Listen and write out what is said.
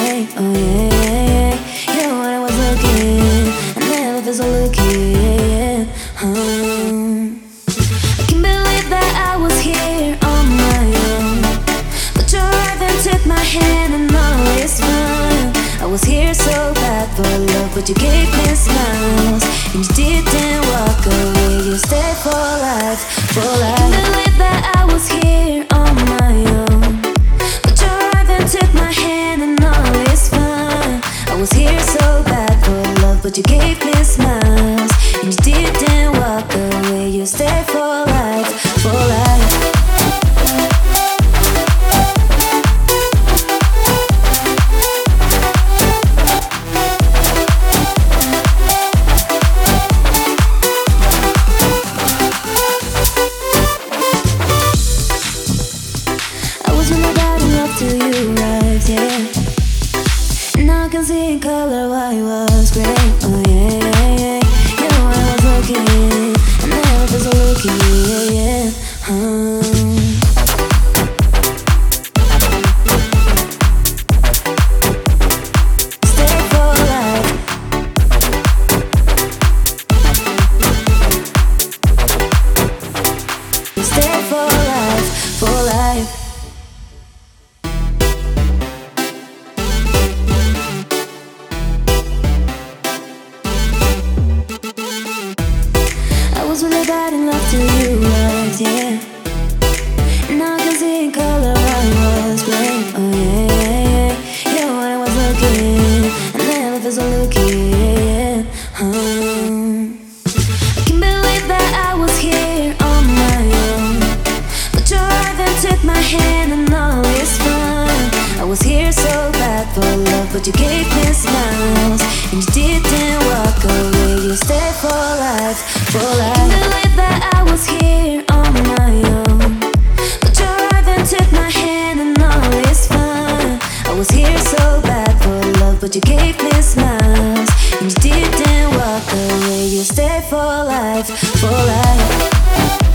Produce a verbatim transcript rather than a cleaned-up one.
great. Oh yeah, yeah, yeah. You know what I was looking, I never felt so lucky. Yeah, yeah. Um, I can't believe that I was here on my own, but you arrived and took my hand and all is fine. I was here so bad for love, but you gave me smiles, and you didn't walk away. You stayed for life, for life. I can't believe that I was here on my own, but you arrived and took my hand and all is fine. I was here so bad for love, but you gave me smiles, and you didn't walk away. You stayed for life, for life. Till you arrived, yeah. Now I can see in color why it was great. Oh yeah, yeah, yeah. You know I was looking, I never felt so lucky. Yeah, yeah. Um. Stay for life. Stay for life, for life. I was really bad in love till you arrived, yeah. Now I can see in color why it was great. Oh yeah, yeah, yeah. You know when I was looking, I never felt so lucky. Yeah, yeah. Um, I can't believe that I was here on my own, but you arrived and took my hand and all is fine. I was here so bad for love, but you gave me smiles, and you didn't walk away. You stayed for life, for life. I can't believe that I was here on my own, but you arrived and took my hand and all is fine. I was here so bad for love, but you gave me smiles, and you didn't walk away. You stayed for life, for life.